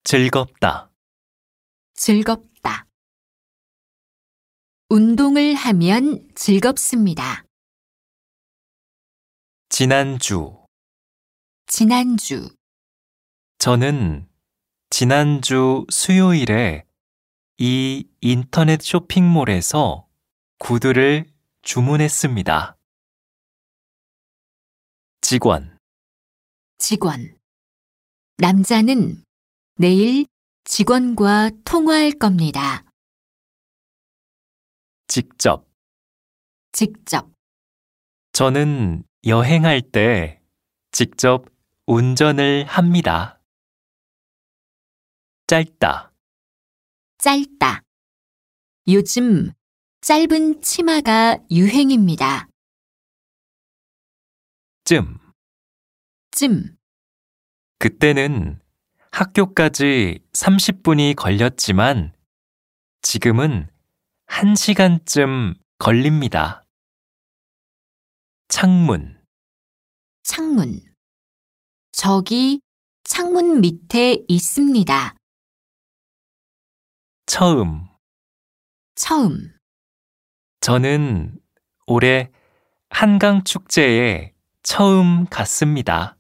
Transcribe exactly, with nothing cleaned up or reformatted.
즐겁다. 즐겁다. 운동을 하면 즐겁습니다. 지난주. 지난주. 저는 지난주 수요일에 이 인터넷 쇼핑몰에서 구두를 주문했습니다. 직원. 직원. 남자는 내일 직원과 통화할 겁니다. 직접. 직접. 저는 여행할 때 직접 운전을 합니다. 짧다. 짧다. 요즘 짧은 치마가 유행입니다. 쯤. 쯤. 그때는 학교까지 삼십 분이 걸렸지만 지금은 한 시간쯤 걸립니다. 창문. 창문. 저기 창문 밑에 있습니다. 처음. 처음. 저는 올해 한강 축제에 처음 갔습니다.